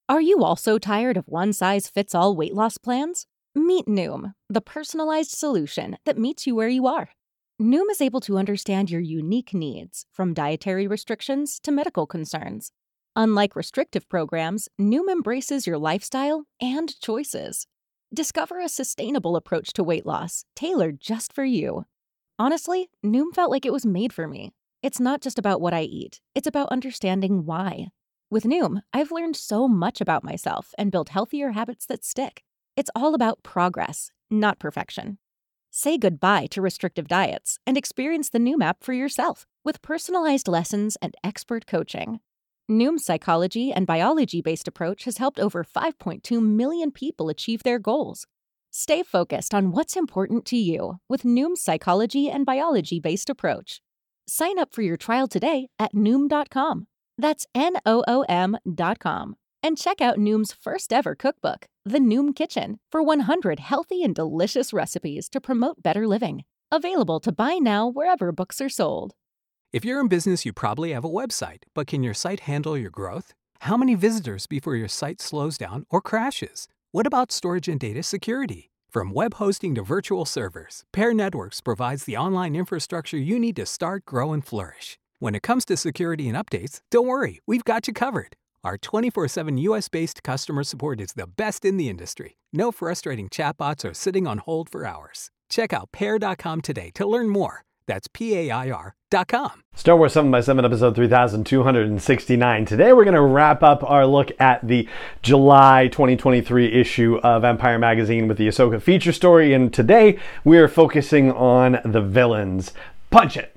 Are you also tired of one-size-fits-all weight loss plans? Meet Noom, the personalized solution that meets you where you are. Noom is able to understand your unique needs, from dietary restrictions to medical concerns. Unlike restrictive programs, Noom embraces your lifestyle and choices. Discover a sustainable approach to weight loss, tailored just for you. Honestly, Noom felt like it was made for me. It's not just about what I eat, it's about understanding why. With Noom, I've learned so much about myself and built healthier habits that stick. It's all about progress, not perfection. Say goodbye to restrictive diets and experience the Noom app for yourself with personalized lessons and expert coaching. Noom's psychology and biology-based approach has helped over 5.2 million people achieve their goals. Stay focused on what's important to you with Noom's psychology and biology-based approach. Sign up for your trial today at Noom.com. That's Noom.com. And check out Noom's first ever cookbook, The Noom Kitchen, for 100 healthy and delicious recipes to promote better living. Available to buy now wherever books are sold. If you're in business, you probably have a website, but can your site handle your growth? How many visitors before your site slows down or crashes? What about storage and data security? From web hosting to virtual servers, Pair Networks provides the online infrastructure you need to start, grow, and flourish. When it comes to security and updates, don't worry, we've got you covered. Our 24/7 US-based customer support is the best in the industry. No frustrating chatbots or sitting on hold for hours. Check out Pair.com today to learn more. That's PAIR.com. Star Wars 7x7, episode 3269. Today we're going to wrap up our look at the July 2023 issue of Empire Magazine with the Ahsoka feature story, and today we are focusing on the villains. Punch it!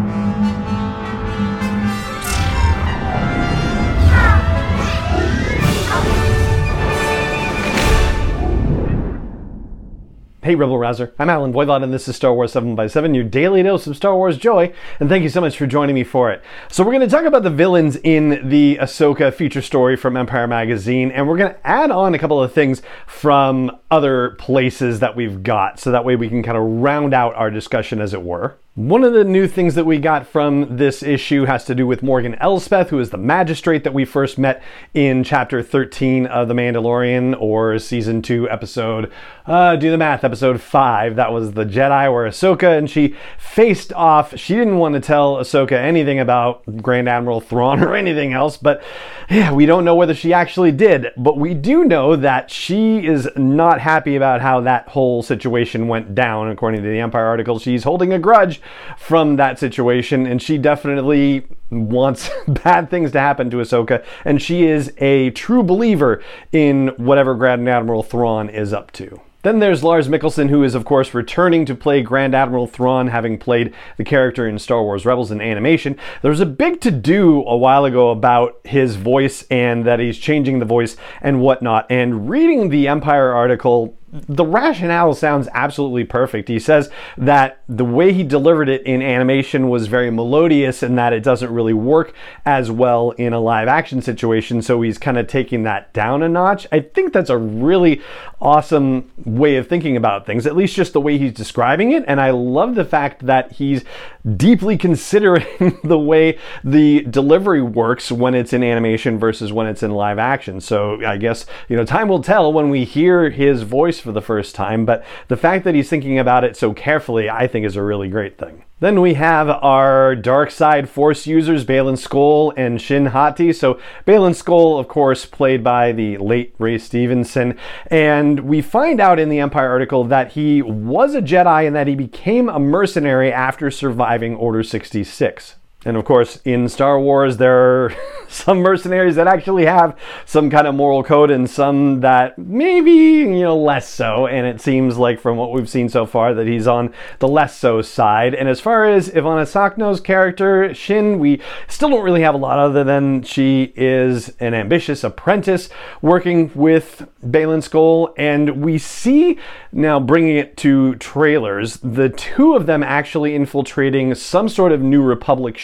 Hey Rebel Rouser, I'm Alan Voivod and this is Star Wars 7x7, your daily dose of Star Wars joy, and thank you so much for joining me for it. So we're going to talk about the villains in the Ahsoka feature story from Empire Magazine, and we're going to add on a couple of things from other places that we've got, so that way we can kind of round out our discussion, as it were. One of the new things that we got from this issue has to do with Morgan Elspeth, who is the magistrate that we first met in Chapter 13 of The Mandalorian, or Season 2, Episode, do the math, Episode 5. That was the Jedi where Ahsoka, and she faced off. She didn't want to tell Ahsoka anything about Grand Admiral Thrawn or anything else, but yeah, we don't know whether she actually did. But we do know that she is not happy about how that whole situation went down. According to the Empire article, she's holding a grudge from that situation, and she definitely wants bad things to happen to Ahsoka, and she is a true believer in whatever Grand Admiral Thrawn is up to. Then there's Lars Mikkelsen, who is of course returning to play Grand Admiral Thrawn, having played the character in Star Wars Rebels in animation. There was a big to-do a while ago about his voice and that he's changing the voice and whatnot, and reading the Empire article, the rationale sounds absolutely perfect. He says that the way he delivered it in animation was very melodious and that it doesn't really work as well in a live action situation, so he's kind of taking that down a notch. I think that's a really awesome way of thinking about things, at least just the way he's describing it, and I love the fact that he's deeply considering the way the delivery works when it's in animation versus when it's in live action. So I guess, time will tell when we hear his voice for the first time, but the fact that he's thinking about it so carefully, I think, is a really great thing. Then we have our dark side Force users, Baylan Skoll and Shin Hati. So Baylan Skoll, of course, played by the late Ray Stevenson, and we find out in the Empire article that he was a Jedi and that he became a mercenary after surviving Order 66. And of course, in Star Wars, there are some mercenaries that actually have some kind of moral code and some that maybe, less so. And it seems like from what we've seen so far that he's on the less so side. And as far as Ivana Sakno's character, Shin, we still don't really have a lot other than she is an ambitious apprentice working with Baylan Skoll. And we see, now bringing it to trailers, the two of them actually infiltrating some sort of New Republic ship.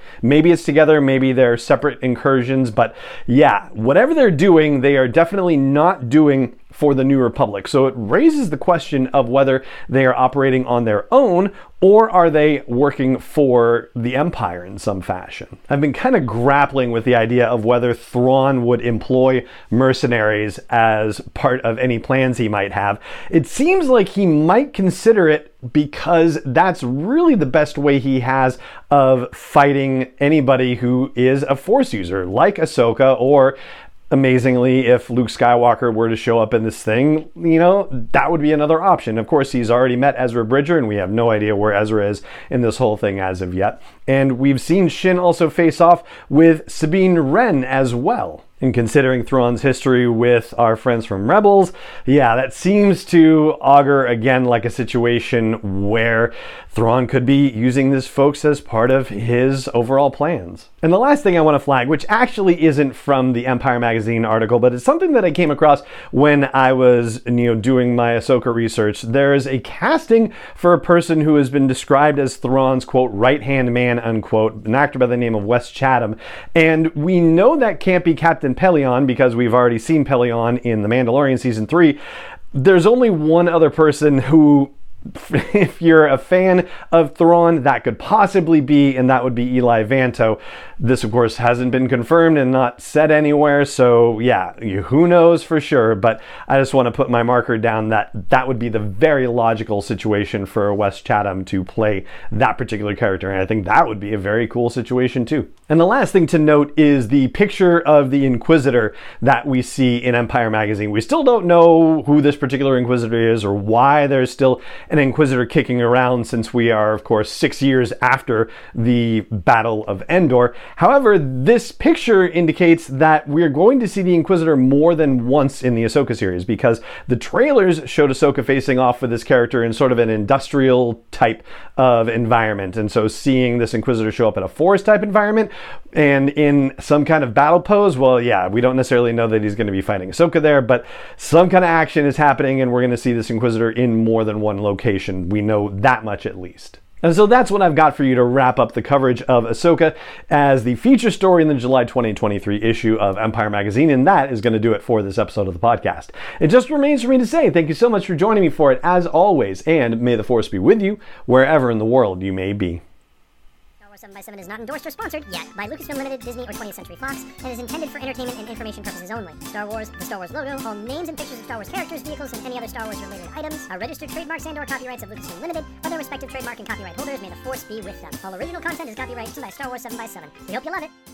Maybe it's together, maybe they're separate incursions, but yeah, whatever they're doing, they are definitely not doing for the New Republic. So it raises the question of whether they are operating on their own or are they working for the Empire in some fashion. I've been kind of grappling with the idea of whether Thrawn would employ mercenaries as part of any plans he might have. It seems like he might consider it because that's really the best way he has of fighting anybody who is a Force user, like Ahsoka, or amazingly, if Luke Skywalker were to show up in this thing, that would be another option. Of course, he's already met Ezra Bridger, and we have no idea where Ezra is in this whole thing as of yet. And we've seen Shin also face off with Sabine Wren as well. And considering Thrawn's history with our friends from Rebels, yeah, that seems to augur again like a situation where Thrawn could be using these folks as part of his overall plans. And the last thing I want to flag, which actually isn't from the Empire Magazine article, but it's something that I came across when I was doing my Ahsoka research. There's a casting for a person who has been described as Thrawn's, quote, right-hand man, unquote, an actor by the name of Wes Chatham. And we know that can't be Captain Pellaeon because we've already seen Pellaeon in The Mandalorian Season 3. There's only one other person who, if you're a fan of Thrawn, that could possibly be, and that would be Eli Vanto. This, of course, hasn't been confirmed and not said anywhere, so yeah, who knows for sure, but I just want to put my marker down that that would be the very logical situation for Wes Chatham to play that particular character, and I think that would be a very cool situation too. And the last thing to note is the picture of the Inquisitor that we see in Empire Magazine. We still don't know who this particular Inquisitor is or why there's still an Inquisitor kicking around, since we are, of course, 6 years after the Battle of Endor. However, this picture indicates that we're going to see the Inquisitor more than once in the Ahsoka series, because the trailers showed Ahsoka facing off with this character in sort of an industrial type of environment. And so seeing this Inquisitor show up in a forest type environment and in some kind of battle pose, well, yeah, we don't necessarily know that he's going to be fighting Ahsoka there, but some kind of action is happening and we're going to see this Inquisitor in more than one location. We know that much at least. And so that's what I've got for you to wrap up the coverage of Ahsoka as the feature story in the July 2023 issue of Empire Magazine, and that is going to do it for this episode of the podcast. It just remains for me to say thank you so much for joining me for it, as always, and may the Force be with you wherever in the world you may be. 7x7 is not endorsed or sponsored yet by Lucasfilm Limited, Disney, or 20th Century Fox, and is intended for entertainment and information purposes only. Star Wars, the Star Wars logo, all names and pictures of Star Wars characters, vehicles, and any other Star Wars related items are registered trademarks and/or copyrights of Lucasfilm Limited, or their respective trademark and copyright holders. May the Force be with them. All original content is copyright by Star Wars 7x7. We hope you love it.